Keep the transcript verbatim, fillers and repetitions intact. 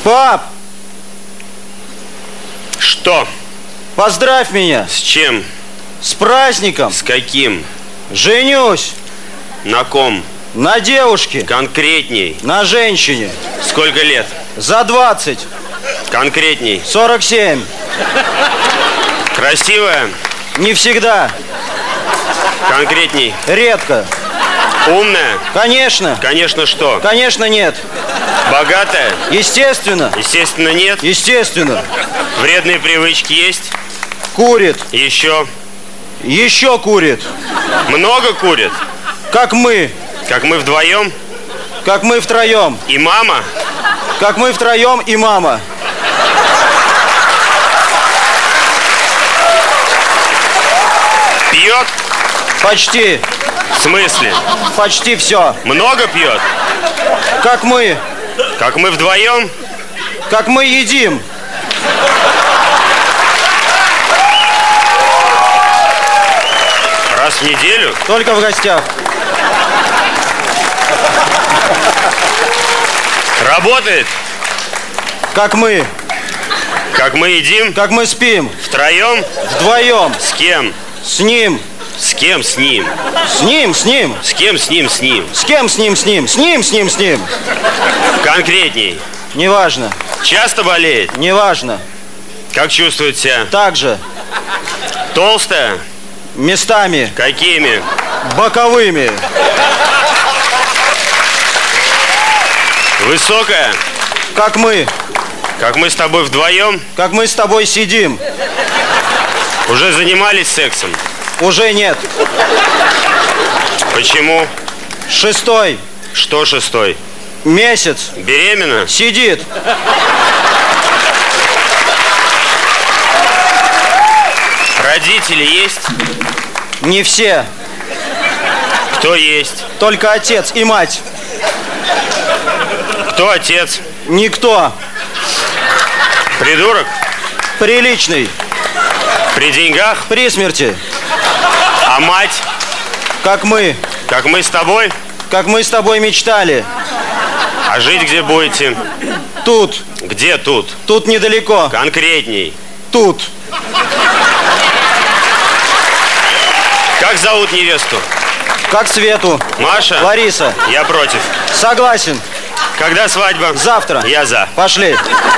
Пап! Что? Поздравь меня! С чем? С праздником! С каким? Женюсь! На ком? На девушке! Конкретней. На женщине! Сколько лет? За двадцать! Конкретней. Сорок семь! Красивая? Не всегда! Конкретней. Редко! Умная? Конечно! Конечно, что? Конечно, нет! Богатая? Естественно! Естественно, нет. Естественно! Вредные привычки есть? Курит! Еще? Еще курит! Много курит? Как мы! Как мы вдвоем? Как мы втроем! И мама? Как мы втроем и мама! Пьет? Почти! В смысле? Почти все! Много пьет? Как мы! Как мы вдвоем? Как мы едим! Раз в неделю? Только в гостях! Работает? Как мы! Как мы едим? Как мы спим! Втроем? Вдвоем! С кем? С ним! С кем с ним? С ним, с ним! С кем с ним с ним? С кем с ним, с ним? С ним, с ним, с ним! Конкретней. Неважно! Часто болеет? Неважно! Как чувствует себя? Так же! Толстая? Местами! Какими? Боковыми! Высокая? Как мы! Как мы с тобой вдвоем? Как мы с тобой сидим! Уже занимались сексом? Уже нет! Почему? Шестой! Что шестой? Месяц! Беременна? Сидит! Родители есть? Не все! Кто есть? Только отец и мать! Кто отец? Никто! Придурок? Приличный! При деньгах? При смерти! А мать? Как мы! Как мы с тобой? Как мы с тобой мечтали! А жить где будете? Тут! Где тут? Тут недалеко! Конкретней. Тут! Как зовут невесту? Как Свету! Маша? Лариса! Я против. Согласен! Когда свадьба? Завтра! Я за. Пошли!